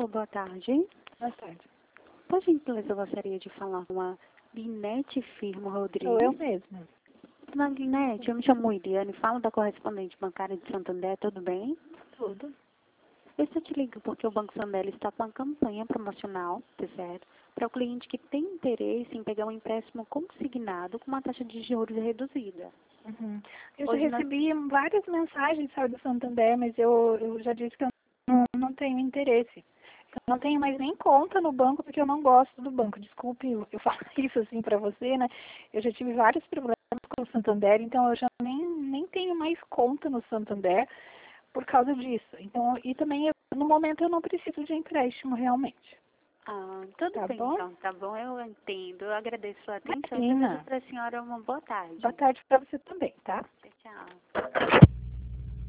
Alô, boa tarde. Boa tarde. Por gentileza, eu gostaria de falar com a Linete Firmo Rodrigues. Sou eu mesma. Dona Linete, eu me chamo Iriane, falo da correspondente bancária de Santander, tudo bem? Tudo. Eu só te ligo porque o Banco Santander está com uma campanha promocional, tá certo? Para o cliente que tem interesse em pegar um empréstimo consignado com uma taxa de juros reduzida. Uhum. Eu Hoje já recebi várias mensagens, sabe, do Santander, mas eu já disse que eu não tenho interesse. Eu não tenho mais nem conta no banco porque eu não gosto do banco. Desculpe eu falar isso assim para você, né? Eu já tive vários problemas com o Santander, então eu já nem tenho mais conta no Santander por causa disso. Então, e também, no momento, eu não preciso de empréstimo realmente. Ah, tudo Tá bem bom? então, tá bom? Eu entendo. Eu agradeço a sua atenção. Imagina. Desejo para a senhora uma boa tarde. Boa tarde para você também, tá? Tchau, tchau.